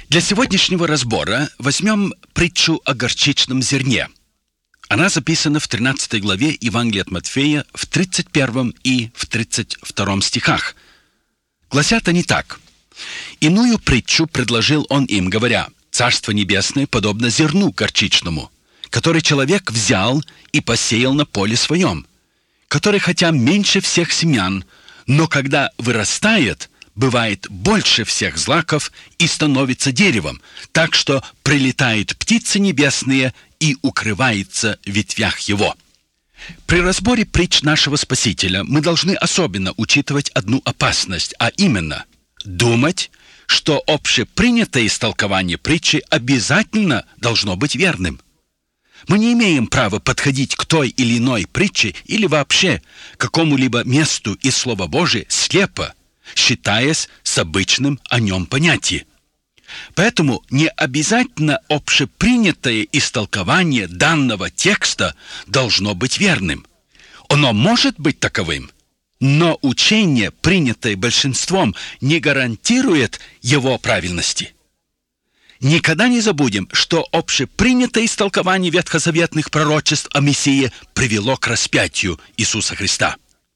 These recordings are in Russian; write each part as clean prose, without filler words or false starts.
Для сегодняшнего разбора возьмем притчу о горчичном зерне. Она записана в 13 главе Евангелия от Матфея в 31 и в 32 стихах. Гласят они так. «Иную притчу предложил он им, говоря, «Царство небесное подобно зерну горчичному, который человек взял и посеял на поле своем, который хотя меньше всех семян, но когда вырастает, бывает больше всех злаков и становится деревом, так что прилетают птицы небесные и укрывается в ветвях его». При разборе притч нашего Спасителя мы должны особенно учитывать одну опасность, а именно думать, что общепринятое истолкование притчи обязательно должно быть верным. Мы не имеем права подходить к той или иной притче или вообще к какому-либо месту из Слова Божия слепо, считаясь с обычным о нем понятием. Поэтому не обязательно общепринятое истолкование данного текста должно быть верным. Оно может быть таковым, но учение, принятое большинством, не гарантирует его правильности. Никогда не забудем, что общепринятое истолкование ветхозаветных пророчеств о Мессии привело к распятию Иисуса Христа.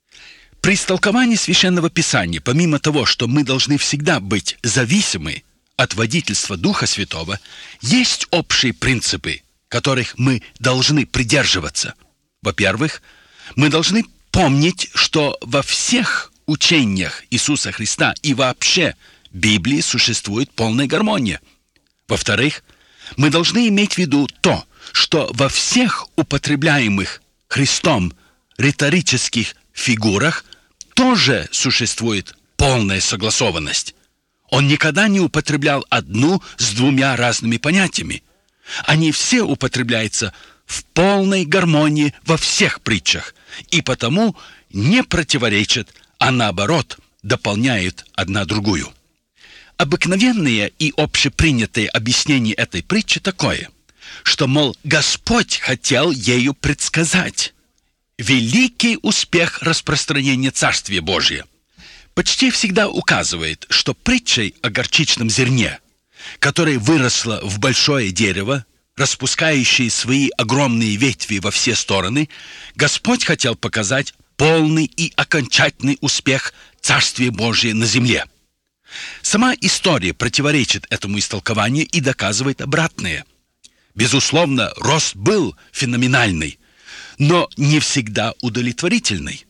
При истолковании Священного Писания, помимо того, что мы должны всегда быть зависимы от водительства Духа Святого, есть общие принципы, которых мы должны придерживаться. Во-первых, мы должны помнить, что во всех учениях Иисуса Христа и вообще Библии существует полная гармония. Во-вторых, мы должны иметь в виду то, что во всех употребляемых Христом риторических фигурах тоже существует полная согласованность. Он никогда не употреблял одну с двумя разными понятиями. Они все употребляются в полной гармонии во всех притчах, и потому не противоречат, а наоборот, дополняют одна другую. Обыкновенное и общепринятое объяснение этой притчи такое, что, мол, Господь хотел ею предсказать великий успех распространения Царствия Божия. Почти всегда указывает, что притчей о горчичном зерне, которое выросло в большое дерево, распускающее свои огромные ветви во все стороны, Господь хотел показать полный и окончательный успех Царствия Божия на земле. Сама история противоречит этому истолкованию и доказывает обратное. Безусловно, рост был феноменальный, но не всегда удовлетворительный.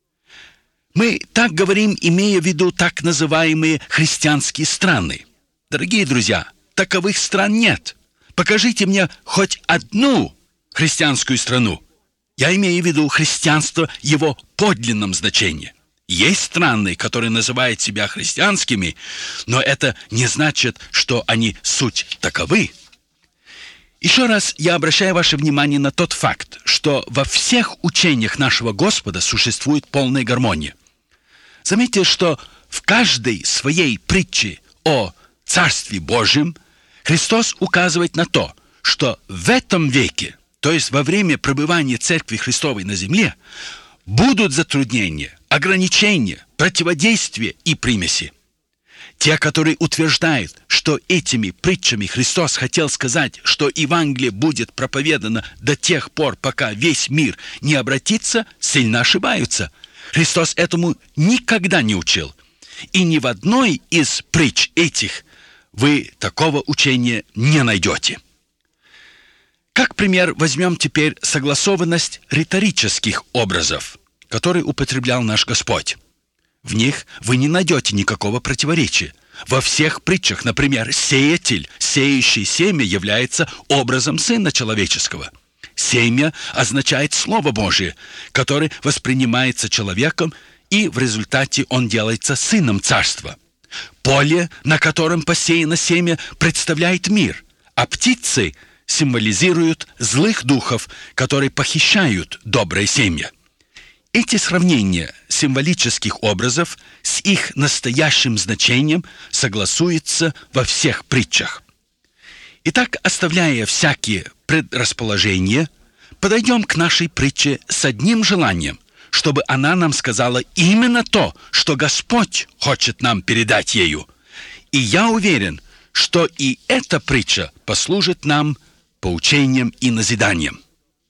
Мы так говорим, имея в виду так называемые христианские страны. Дорогие друзья, таковых стран нет. Покажите мне хоть одну христианскую страну. Я имею в виду христианство в его подлинном значении. Есть страны, которые называют себя христианскими, но это не значит, что они суть таковы. Еще раз я обращаю ваше внимание на тот факт, что во всех учениях нашего Господа существует полная гармония. Заметьте, что в каждой своей притче о Царстве Божьем Христос указывает на то, что в этом веке, то есть во время пребывания Церкви Христовой на земле, будут затруднения, ограничения, противодействия и примеси. Те, которые утверждают, что этими притчами Христос хотел сказать, что Евангелие будет проповедано до тех пор, пока весь мир не обратится, сильно ошибаются. Христос этому никогда не учил. И ни в одной из притч этих вы такого учения не найдете. Как пример возьмем теперь согласованность риторических образов, которые употреблял наш Господь. В них вы не найдете никакого противоречия. Во всех притчах, например, сеятель, сеющий семя, является образом Сына Человеческого. Семя означает Слово Божие, которое воспринимается человеком, и в результате он делается Сыном Царства. Поле, на котором посеяно семя, представляет мир, а птицы символизируют злых духов, которые похищают доброе семя. Эти сравнения символических образов с их настоящим значением согласуются во всех притчах. Итак, оставляя всякие предрасположения, подойдем к нашей притче с одним желанием, чтобы она нам сказала именно то, что Господь хочет нам передать ею. И я уверен, что и эта притча послужит нам поучением и назиданием.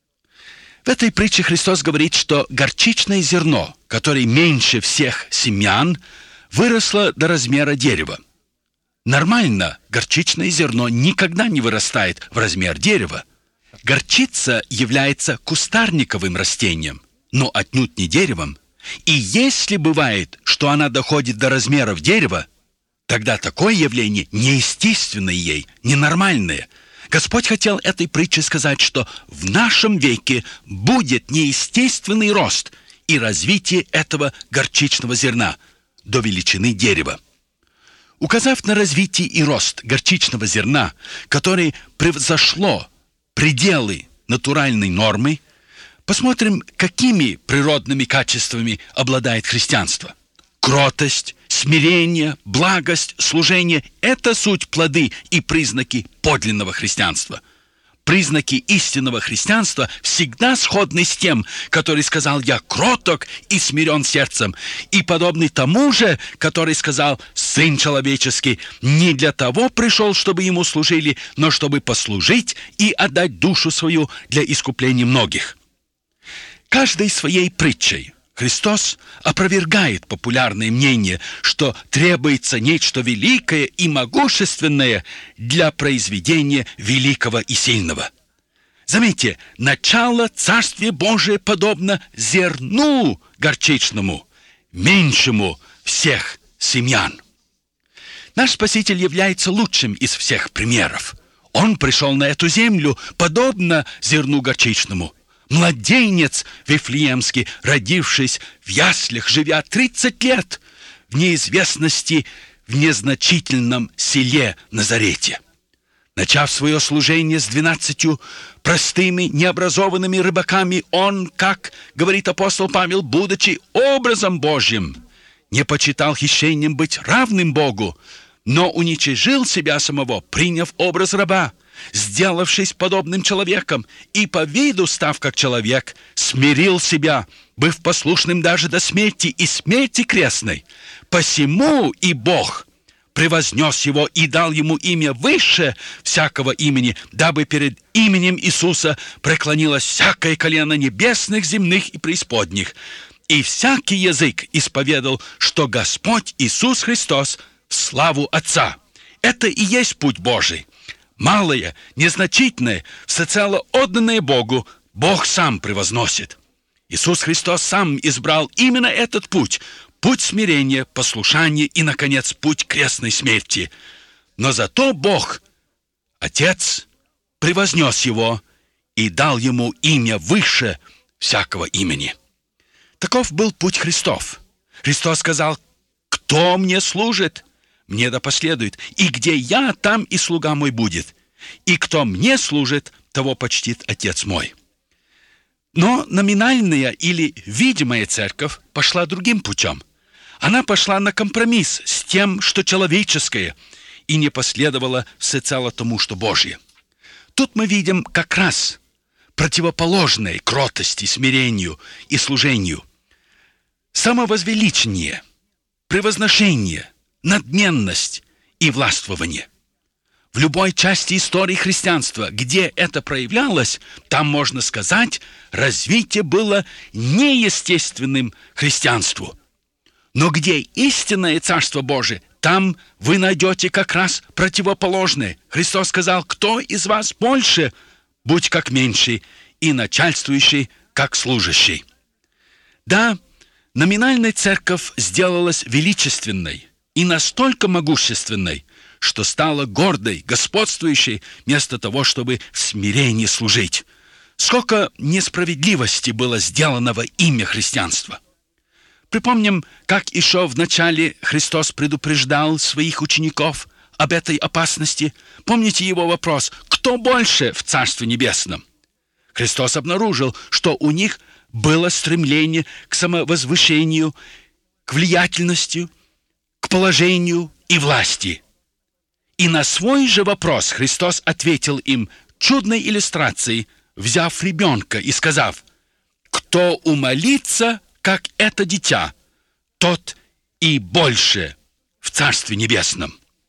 В этой притче Христос говорит, что горчичное зерно, которое меньше всех семян, выросло до размера дерева. Нормально горчичное зерно никогда не вырастает в размер дерева. Горчица является кустарниковым растением, но отнюдь не деревом. И если бывает, что она доходит до размеров дерева, тогда такое явление неестественное ей, ненормальное. Господь хотел этой притчей сказать, что в нашем веке будет неестественный рост и развитие этого горчичного зерна до величины дерева. Указав на развитие и рост горчичного зерна, которое превзошло пределы натуральной нормы, посмотрим, какими природными качествами обладает христианство. Кротость, смирение, благость, служение – это суть плоды и признаки подлинного христианства. Признаки истинного христианства всегда сходны с тем, который сказал «Я кроток и смирен сердцем», и подобный тому же, который сказал «Сын человеческий не для того пришел, чтобы ему служили, но чтобы послужить и отдать душу свою для искупления многих». Каждой своей притчей Христос опровергает популярное мнение, что требуется нечто великое и могущественное для произведения великого и сильного. Заметьте, начало Царствия Божия подобно зерну горчичному, меньшему всех семян. Наш Спаситель является лучшим из всех примеров. Он пришел на эту землю подобно зерну горчичному. Младенец Вифлеемский, родившись в яслях, живя 30 лет в неизвестности в незначительном селе Назарете. Начав свое служение с 12 простыми, необразованными рыбаками, он, как говорит апостол Павел, будучи образом Божьим, не почитал хищением быть равным Богу, но уничижил себя самого, приняв образ раба, сделавшись подобным человеком, и по виду, став как человек, смирил себя, быв послушным даже до смерти и смерти крестной. Посему и Бог превознес его и дал ему имя выше всякого имени, дабы перед именем Иисуса преклонилось всякое колено небесных, земных и преисподних, и всякий язык исповедал, что Господь Иисус Христос в славу Отца. Это и есть путь Божий. Малое, незначительное, всецело отданное Богу, Бог сам превозносит. Иисус Христос сам избрал именно этот путь – путь смирения, послушания и, наконец, путь крестной смерти. Но зато Бог, Отец, превознес его и дал ему имя выше всякого имени. Таков был путь Христов. Христос сказал: «Кто мне служит, мне да последует, и где я, там и слуга мой будет, и кто мне служит, того почтит Отец мой». Но номинальная или видимая церковь пошла другим путем. Она пошла на компромисс с тем, что человеческое, и не последовала всецело тому, что Божье. Тут мы видим как раз противоположное кротости, смирению и служению. Самовозвеличение, превозношение, надменность и властвование. В любой части истории христианства, где это проявлялось, там, можно сказать, развитие было неестественным христианству. Но где истинное Царство Божие, там вы найдете как раз противоположное. Христос сказал: «Кто из вас больше, будь как меньший, и начальствующий, как служащий». Да, номинальная церковь сделалась величественной и настолько могущественной, что стала гордой, господствующей, вместо того, чтобы в смирении служить. Сколько несправедливости было сделано во имя христианства. Припомним, как еще в начале Христос предупреждал своих учеников об этой опасности. Помните его вопрос: «Кто больше в Царстве Небесном?» Христос обнаружил, что у них было стремление к самовозвышению, к влиятельности, к положению и власти. И на свой же вопрос Христос ответил им чудной иллюстрацией, взяв ребенка и сказав: «Кто умолится, как это дитя, тот и больше в Царстве Небесном».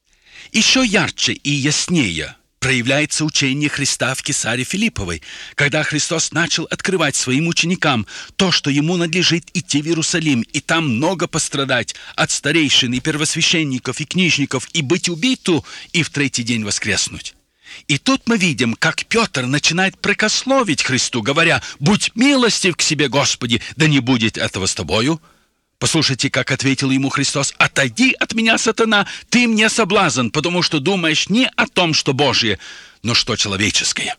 Еще ярче и яснее проявляется учение Христа в Кесаре Филипповой, когда Христос начал открывать своим ученикам то, что ему надлежит идти в Иерусалим, и там много пострадать от старейшин и первосвященников и книжников, и быть убиту, и в третий день воскреснуть. И тут мы видим, как Петр начинает прекословить Христу, говоря: «Будь милостив к себе, Господи, да не будет этого с тобою». Послушайте, как ответил ему Христос: «Отойди от меня, сатана, ты мне соблазн, потому что думаешь не о том, что Божие, но что человеческое».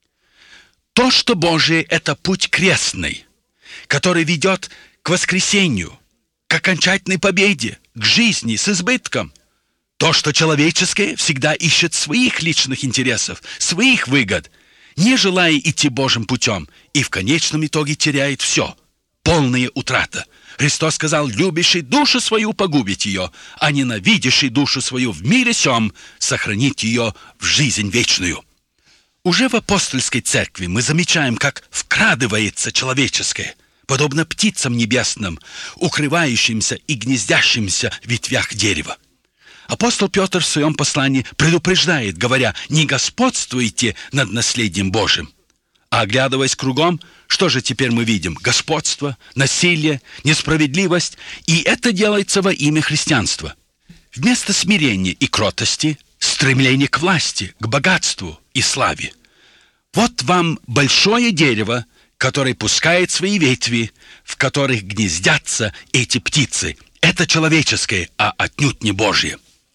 То, что Божие, это путь крестный, который ведет к воскресению, к окончательной победе, к жизни с избытком. То, что человеческое, всегда ищет своих личных интересов, своих выгод, не желая идти Божьим путем, и в конечном итоге теряет все. Полная утрата. Христос сказал: «Любящий душу свою погубить ее, а ненавидящий душу свою в мире сем сохранить ее в жизнь вечную». Уже в апостольской церкви мы замечаем, как вкрадывается человеческое, подобно птицам небесным, укрывающимся и гнездящимся в ветвях дерева. Апостол Петр в своем послании предупреждает, говоря: «Не господствуйте над наследием Божьим». А оглядываясь кругом, что же теперь мы видим? Господство, насилие, несправедливость. И это делается во имя христианства. Вместо смирения и кротости – стремление к власти, к богатству и славе. Вот вам большое дерево, которое пускает свои ветви, в которых гнездятся эти птицы. Это человеческое, а отнюдь не Божье.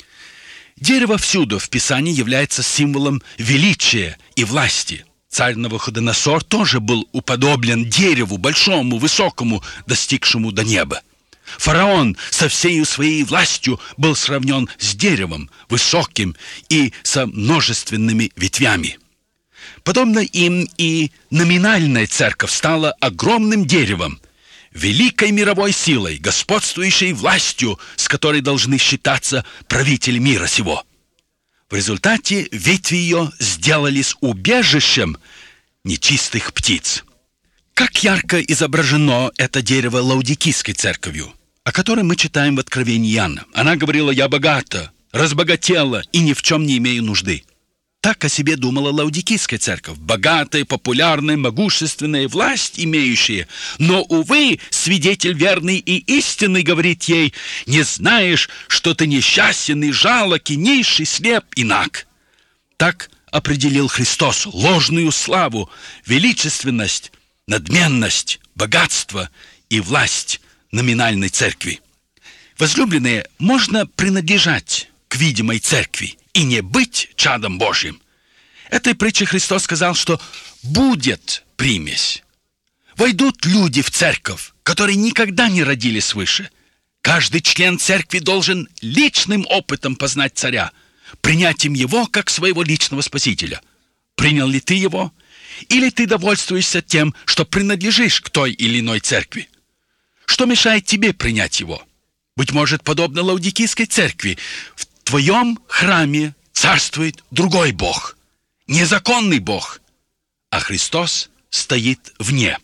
Дерево всюду в Писании является символом величия и власти. Царь Навуходоносор тоже был уподоблен дереву, большому, высокому, достигшему до неба. Фараон со всей своей властью был сравнен с деревом, высоким и со множественными ветвями. Подобно им и номинальная церковь стала огромным деревом, великой мировой силой, господствующей властью, с которой должны считаться правители мира сего. В результате ветви ее сделались убежищем нечистых птиц. Как ярко изображено это дерево Лаодикийской церковью, о которой мы читаем в Откровении Иоанна. Она говорила: «Я богата, разбогатела и ни в чем не имею нужды». Так о себе думала Лаодикийская церковь, богатая, популярная, могущественная, власть имеющая. Но, увы, свидетель верный и истинный говорит ей: «Не знаешь, что ты несчастен и жалок, и низший, слеп и наг». Так определил Христос ложную славу, величественность, надменность, богатство и власть номинальной церкви. Возлюбленные, можно принадлежать к видимой церкви и не быть чадом Божьим. Этой притче Христос сказал, что будет примесь. Войдут люди в церковь, которые никогда не родились свыше. Каждый член церкви должен личным опытом познать царя, принять им его как своего личного спасителя. Принял ли ты его? Или ты довольствуешься тем, что принадлежишь к той или иной церкви? Что мешает тебе принять его? Быть может, подобно Лаодикийской церкви, в твоем храме царствует другой Бог, незаконный Бог, а Христос стоит вне.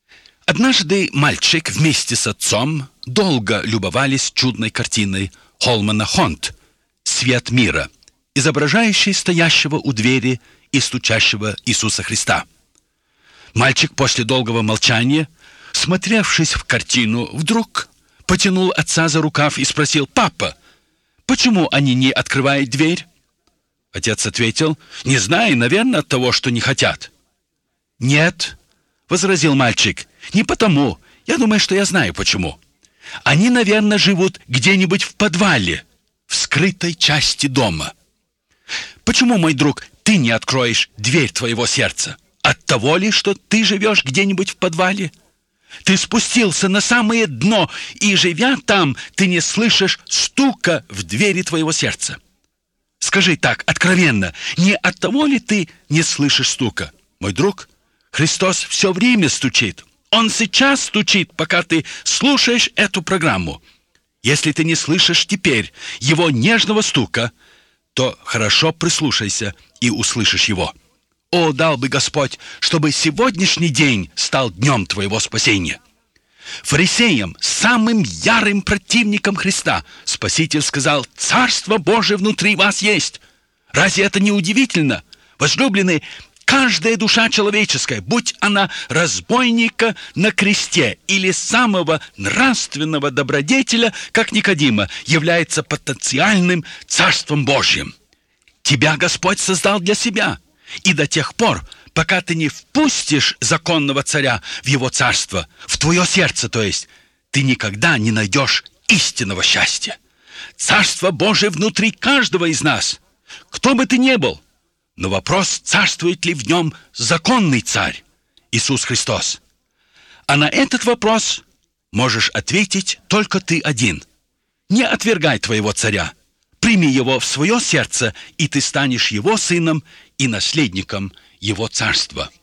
Однажды мальчик вместе с отцом долго любовались чудной картиной Холмана Хонт «Свет мира», изображающей стоящего у двери и стучащего Иисуса Христа. Мальчик после долгого молчания, смотревшись в картину, вдруг потянул отца за рукав и спросил: «Папа, почему они не открывают дверь?» Отец ответил: «Не знаю, наверное, от того, что не хотят». «Нет», — возразил мальчик, — «не потому. Я думаю, что я знаю, почему. Они, наверное, живут где-нибудь в подвале, в скрытой части дома». «Почему, мой друг, ты не откроешь дверь твоего сердца? От того ли, что ты живешь где-нибудь в подвале? Ты спустился на самое дно, и, живя там, ты не слышишь стука в двери твоего сердца. Скажи так, откровенно, не от того ли ты не слышишь стука? Мой друг, Христос все время стучит. Он сейчас стучит, пока ты слушаешь эту программу. Если ты не слышишь теперь его нежного стука, то хорошо прислушайся и услышишь его. О, дал бы Господь, чтобы сегодняшний день стал днем твоего спасения. Фарисеям, самым ярым противникам Христа, Спаситель сказал: «Царство Божие внутри вас есть». Разве это не удивительно? Возлюбленные, каждая душа человеческая, будь она разбойника на кресте или самого нравственного добродетеля, как Никодима, является потенциальным Царством Божьим. Тебя Господь создал для себя, и до тех пор, пока ты не впустишь законного царя в его царство, в твое сердце, то есть, ты никогда не найдешь истинного счастья. Царство Божие внутри каждого из нас, кто бы ты ни был. Но вопрос, царствует ли в нем законный царь, Иисус Христос. А на этот вопрос можешь ответить только ты один. Не отвергай твоего царя. Прими его в свое сердце, и ты станешь его сыном и наследником его царства.